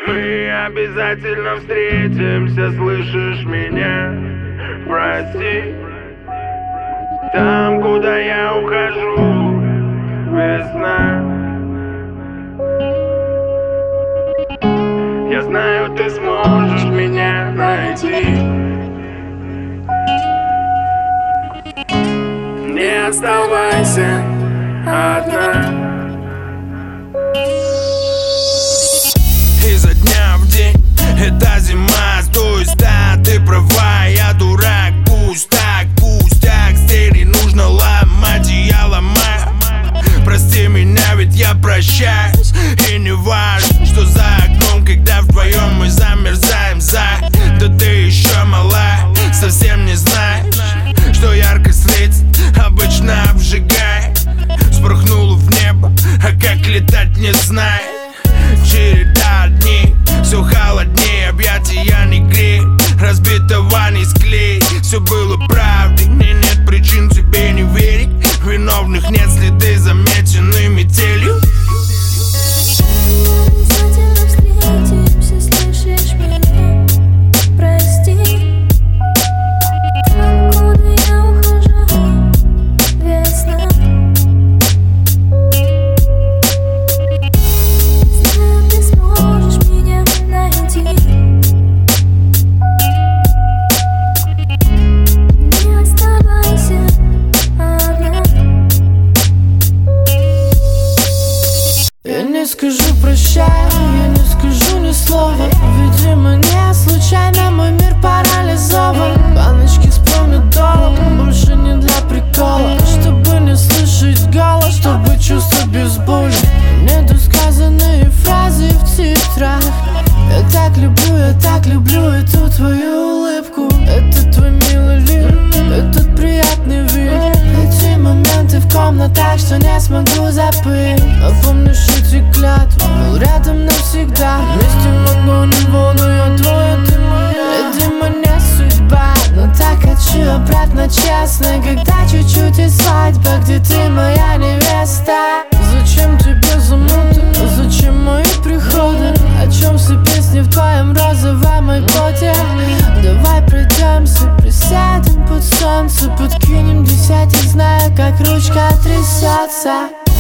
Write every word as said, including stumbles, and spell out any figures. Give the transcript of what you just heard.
Мы обязательно встретимся, слышишь меня? Прости. Там, куда я ухожу, весна. Я знаю, ты сможешь меня найти. Не оставайся одна. Изо дня в день это зима, стой, да, ты права, я дурак, пусть так, пустяк, стери нужно ломать, и я ломаю. Прости меня, ведь я прощаюсь, и не важно, что за окном, когда вдвоем мы замерзаем, зай. Да ты еще мала, совсем не знаешь, что яркость лиц обычно обжигает. Спорхнула в небо, а как летать не знает. Череда дней, все холоднее, объятия не греют, разбитого не склеить. Все было правдой, мне нет причин тебе не верить. Виновных нет, следы замечены метелью. Обязательно встретимся, слышишь меня? Прости. Там, куда я ухожу, весна. Знаю, ты сможешь меня найти. Не оставайся одна. Я не скажу прощай, я не скажу ни слова. Видимо, не случайно мой мир парализован. Баночки с помидором больше не для прикола, чтобы не слышать голос, чтобы чувствовать без боли. Недосказанные фразы в тетрадь. Я так люблю, я так люблю эту твою улыбку. Это твой милый лик, этот приятный вид. Эти моменты в комнатах, что не смогу забыть. А помнишь эти клятвы, был рядом навсегда. Вместе в огонь, воду, я твоя, ты моя. Видимо, не судьба, но так хочу обратно, честно. Когда чуть-чуть и свадьба, где ты моя невеста. Зачем тебе замуты, зачем мои приходы? О чем все песни в твоем розовом айподе? Давай пройдемся, присядем под солнце, подкинем десятик, зная, как ручка трясется.